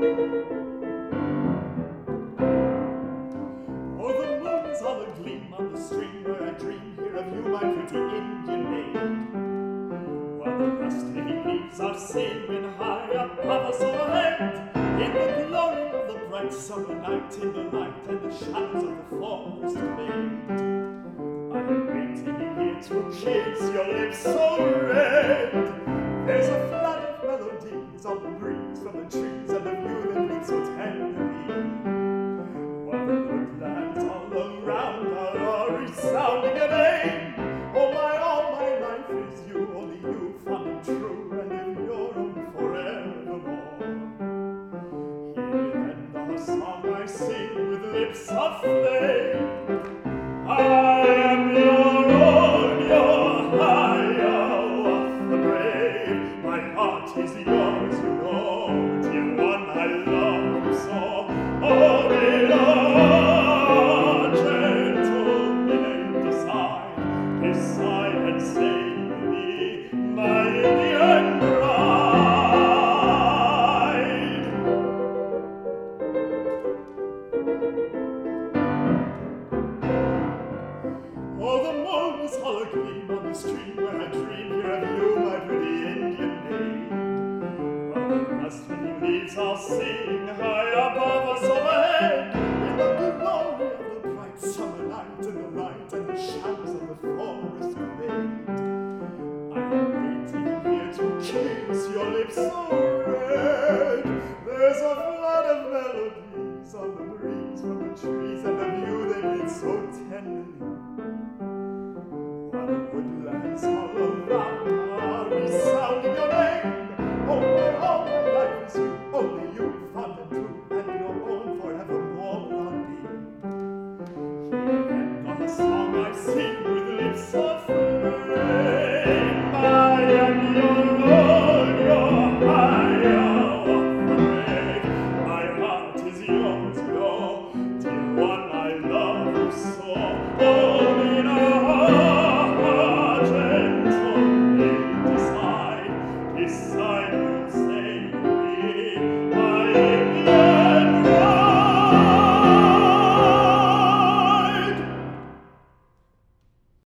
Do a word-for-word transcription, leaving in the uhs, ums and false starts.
Oh, the moon is all agleam on the stream where I dream here of you, my pretty Indian maid. While the rustling leaves are singing high above us overhead, in the glory of the bright summer night, in the light and the shadows of the forest glade, I am waiting here to kiss your lips so red. There's a flood of melodies on the breeze from the trees, and the view that leads so tenderly, while the woodlands all around are all resounding again. Oh my, all my life is you, only you, fond and true, and in your own forevermore. Hear then the song I sing with lips of flame. I am your own, your higher of the brave. My heart is yours, you know, dear one, I love you so. Oh, beloved, gentle maid, decide, decide and save me, my Indian bride. Oh, the moon is all agleam on the stream where I dream here of you, my pretty Indian maid. While the rustling leaves all sing high above us overhead, in the glory of the bright summer night, in the light and the shadows of the forest glade, I am waiting here to kiss your lips so red. There's a flood of melodies on the breeze from the trees, and the view they lead so tenderly, while the woodlands all around are resounding your name. Oh, my, all my life is you, only you, fond and true, and your own forevermore on me. Hear then the song I sing with lips of flame. I am your own, your higher of the brave. My heart is yours, you know, dear one, I love you so. Oh, Nina, gentle maid, decide, decide.